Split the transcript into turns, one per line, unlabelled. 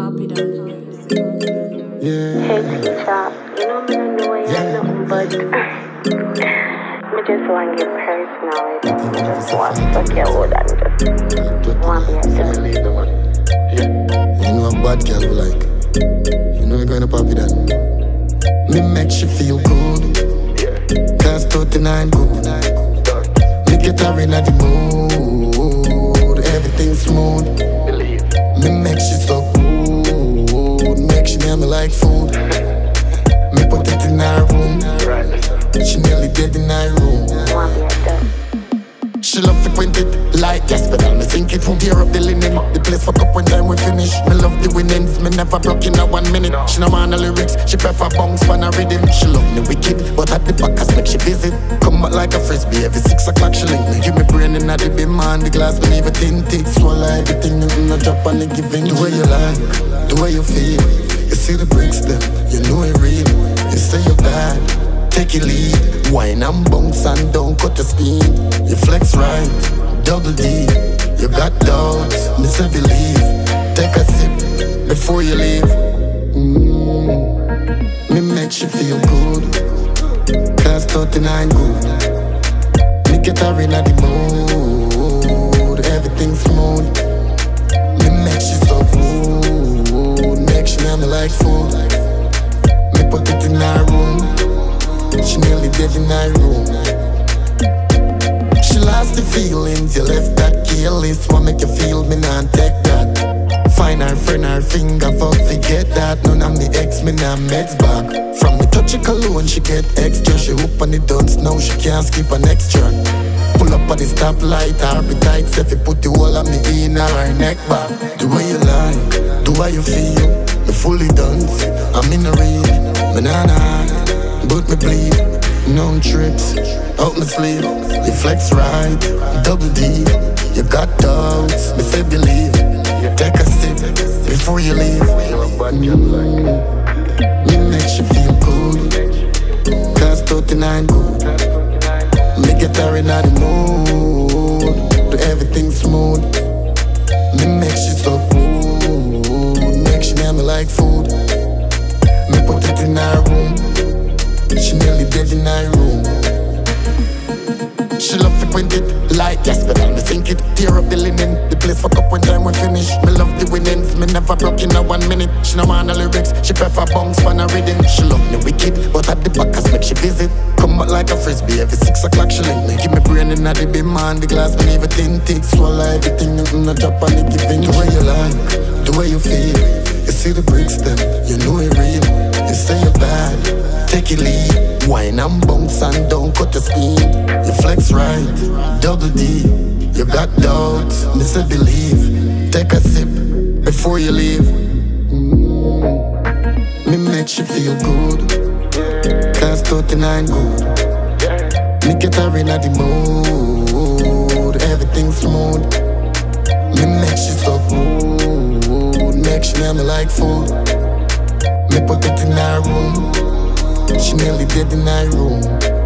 Copy that music.
Yeah.
Hey, teacher, you know me don't know you nothing but me just want to get personal with you. Just want to fuck your wood and just want to be a girl.
You know a bad girl we like. You know you're gonna pop it on. Me makes you feel good. Cause 39 good. Me get her in the mood. Everything smooth. Me makes you so good. Makes you name me like food. Me put it in her room. She nearly dead in her room.
Want to be a girl.
She love to quint it like hospital. Me sink it from tear up the linen. The place fuck up when time we finish. Me love the winnings. Me never broke in a 1 minute. She no want the lyrics. She prefer bounce for a rhythm. She love me wicked, but at the back I make she visit. Come back like a frisbee. Every 6 o'clock she link me. Give me brain in the beam man. The glass me leave it tinted. Swallow everything. Nothing no drop on the giving. The way you like, the way you feel. You see the bricks them. You know it real. You say you're bad. Take your lead, wine and bounce and don't cut the speed. You flex right, double D. You got doubts, me say believe. Take a sip before you leave. Me makes you feel good. Cause 39 good. Me get her in the mood. Everything smooth. Me makes you so good. Makes you name me like food. Me put it in her room. She nearly dead in her room. She lost the feelings, you left that careless. What make you feel me nah take that? Find her friend, her finger, fuck forget that. None of me ex, me nah meds back. From me touch a cologne, she get extra. She hoop on the dunce, now she can't skip an extra. Pull up at the stoplight, her be tight. If you put the whole of me in her neck back. The way you like, the way you feel. Me fully dance, I'm in the real. Me nah nah. But me bleed, no trips, out my sleep. You flex right, double D. You got doubts, me say believe. Take a sip before you leave. Me makes you feel good. Cause 39 good. Me get her in the mood. Do everything smooth. Me makes you so good. Makes you name me like food. Me put it in her room. She nearly dead in her room. She love to quint it like hospital. Me sink it, tear up the linen. The place fuck up when time we finish. Me love the winnings. Me never broke in a 1 minute. She no want the lyrics. She prefer bounce for a rhythm. She love me wicked, but at the back I make she visit. Come back like a frisbee. Every 6 o'clock she link me. Give me brain in the beam man. The glass me leave it tinted. Swallow everything. Nothing no drop on the giving. The way you like, the way you feel. You see the bricks them. You know it real. You say you're bad. Take your lead, wine and bounce and don't cut the speed. You flex right, double D. You got doubts, me say believe. Take a sip before you leave. Me makes you feel good. Cause 39 good. Me get her in the mood. Everything smooth. Me makes you so good. Makes you name me like food. Me put it in her room. She nearly dead in her room.